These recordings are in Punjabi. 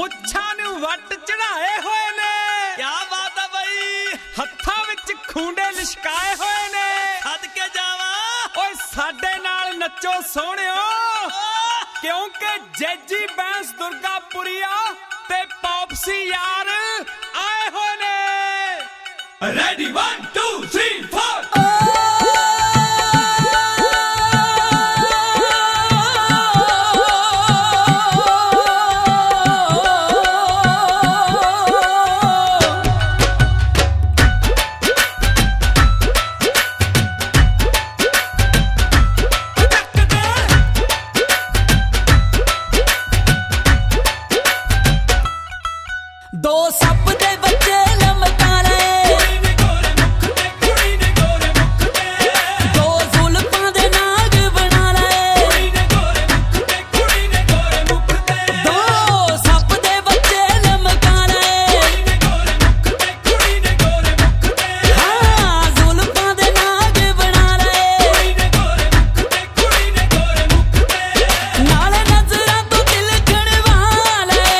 ਮੁੱਛਾਂ ਨੂੰ ਵੱਟ ਚੜਾਏ ਹੋਏ ਨੇ। ਕਿਆ ਬਾਤ ਆ ਬਈ, ਹੱਥਾਂ ਵਿੱਚ ਖੂੰਡੇ ਲਿਸ਼ਕਾਏ ਹੋਏ ਨੇ। ਛੱਡ ਕੇ ਜਾਵਾਂ ਓਏ ਸਾਡੇ ਨਾਲ ਨੱਚੋ ਸੋਹਣਿਓ, ਕਿਉਂਕਿ ਜੈਜੀ ਬੈਂਸ ਦੁਰਗਾਪੁਰੀਆ ਤੇ ਪੌਪਸੀ ਯਾਰ ਆਏ ਹੋਏ ਨੇ। ਰੈਡੀ 1 2 3 4 ਦੋ ਸੱਪ ਦੇ ਬੱਚੇ ਲਮਕਾ ਲਏ, ਕੁੜੀ ਨੇ ਗੋਰੇ ਮੁੱਖ ਤੇ ਦੋ ਜ਼ੁਲਫਾਂ ਦੇ ਨਾਗ ਬਣਾ ਲਏ। ਕੁੜੀ ਨੇ ਗੋਰੇ ਮੁੱਖ ਤੇ ਦੋ ਸੱਪ ਦੇ ਬੱਚੇ ਲਮਕਾ ਲਏ, ਕੁੜੀ ਨੇ ਗੋਰੇ ਮੁੱਖ ਤੇ ਹਾਂ ਜ਼ੁਲਫਾਂ ਦੇ ਨਾਗ ਬਣਾ ਲਏ। ਕੁੜੀ ਨੇ ਗੋਰੇ ਮੁੱਖ ਤੇ ਨਾਲੇ ਨਜ਼ਰਾਂ ਤੋਂ ਦਿਲ ਖੜਵਾ ਲਏ,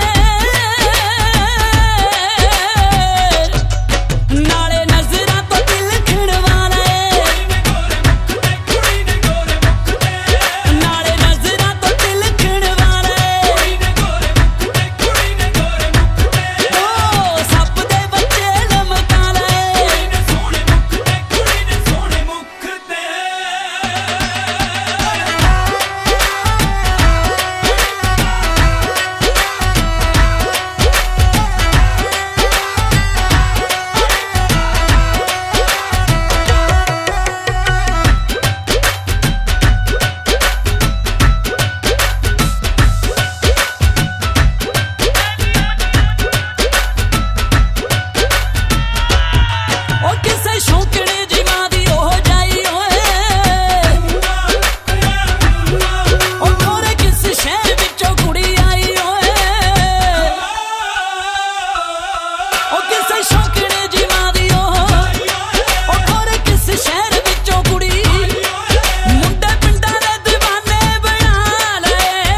ਨਾਲੇ ਨਜ਼ਰਾਂ ਤੋਂ ਦਿਲ ਖੜਵਾ ਲਏ, ਕੁੜੀ ਨੇ ਗੋਰੇ ਮੁੱਖ ਤੇ ਨਾਲੇ ਨਜ਼ਰਾਂ ਤੋਂ ਦਿਲ ਖੜਵਾ ਲਏ। ਕੁੜੀ ਨੇ ਗੋਰੇ ਮੁੱਖ ਤੇ ਦੋ ਸੱਪ ਦੇ ਬੱਚੇ ਲਮਕਾ ਲਏ, ਸੋਹਣੇ ਮੁੱਖ ਤੇ ਕੁੜੀ ਨੇ ਸੋਹਣੇ ਮੁੱਖ ਤੇ ਉਹ ਕਿਸੇ ਸ਼ੌਂਕਣੇ ਦੀ ਮਾਂ ਦੀ ਉਹ ਜਾਈ ਓਏ, ਉਹ ਕੋਰੇ ਕਿਸ ਸ਼ਹਿਰ ਵਿੱਚੋਂ ਕੁੜੀ ਆਈ ਓਏ, ਉਹ ਕਿਸੇ ਸ਼ੌਂਕਣੇ ਦੀ ਮਾਂ ਦੀ ਉਹ ਕੋਰੇ ਕਿਸ ਸ਼ਹਿਰ ਵਿੱਚੋਂ ਕੁੜੀ, ਮੁੰਡੇ ਪਿੰਡਾਂ ਦੇ دیਵਾਨੇ ਬਣਾ ਲਏ,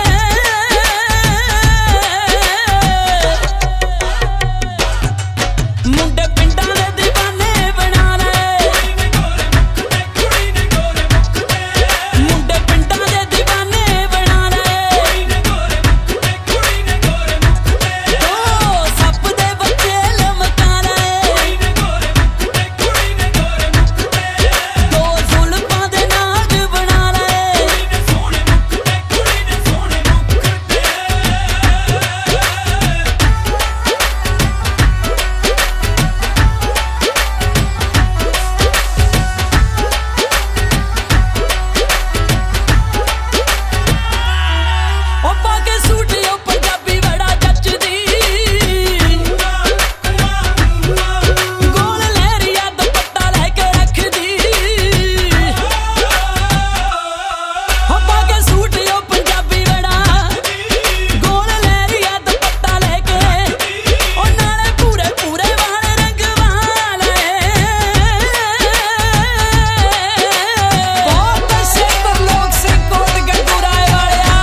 ਮੁੰਡੇ ਪਿੰਡਾਂ ਦੇ دیਵਾਨੇ ਬਣਾ ਲਏ, ਕੁੜੀ ਨੇ ਗੋਰੇ ਮੁੱਖ ਤੇ ਮੁੰਡੇ ਪਿੰਡਾਂ ਦੇ دیਵਾਨੇ ਬਣਾ ਲਏ। ਕੁੜੀ ਨੇ ਗੋਰੇ ਮੁੱਖ ਤੇ ਦੋ ਸੱਪ ਦੇ ਬੱਚੇ ਲਮਕਾ ਲਏ, ਕੁੜੀ ਨੇ ਗੋਰੇ ਮੁੱਖ ਤੇ ਦੋ ਜ਼ੁਲਫਾਂ ਦੇ ਨਾਗ ਬਣਾ ਲਏ। ਸੋਹਣੇ ਮੁੱਖ ਤੇ ਕੁੜੀ ਨੇ ਸੋਹਣੇ ਮੁੱਖ ਤੇ ਉਹ ਪਾ ਕੇ ਸੂਟ ਉਹ ਪੰਜਾਬੀ ਬੜਾ ਜੱਚਦੀ, ਗੋਲ ਲਹਿਰੀਆ ਦੁਪੱਟਾ ਲੈ ਕੇ ਰੱਖਦੀ, ਉਹ ਪਾ ਕੇ ਸੂਟ ਉਹ ਪੰਜਾਬੀ ਬੜਾ ਗੋਲ ਲਹਿਰੀਆ ਦੁਪੱਟਾ ਲੈ ਕੇ, ਉਹ ਨਾਲੇ ਪੂਰੇ ਪੂਰੇ ਵਾਲ ਰੰਗਵਾ ਲਏ। ਬਹੁਤ ਸ਼ੇਤਰ ਲੋਕ ਸੇ ਕੋਟ ਗੜਗੁਰਾਏ ਵਾਲਿਆ,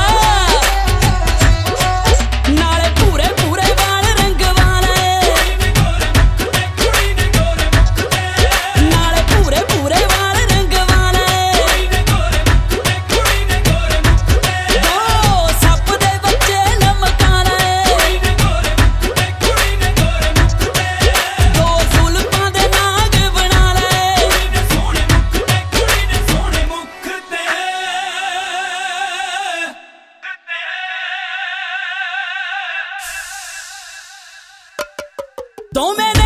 ਨਾਲੇ ਪੂਰੇ ਪੂਰੇ ਵਾਲ ਰੰਗਵਾ ਲਏ, ਕੁੜੀ ਨੇ ਗੋਰੇ ਮੁੱਖ ਤੇ ਨਾਲੇ ਪੂਰੇ ਪੂਰੇ ਵਾਲ ਰੰਗਵਾ ਲਏ। ਕੁੜੀ ਨੇ ਗੋਰੇ ਮੁੱਖ ਤੇ ਦੋ ਸੱਪ ਦੇ ਬੱਚੇ ਲਮਕਾ ਲਏ, ਕੁੜੀ ਨੇ ਗੋਰੇ ਮੁੱਖ ਤੇ ਦੋ ਜ਼ੁਲਫਾਂ ਦੇ ਨਾਗ ਬਣਾ ਲਏ। ਸੋਹਣੇ ਮੁੱਖ ਤੇ ਕੁੜੀ ਨੇ ਸੋਹਣੇ ਮੁੱਖ ਤੇ ਦੋਵੇਂ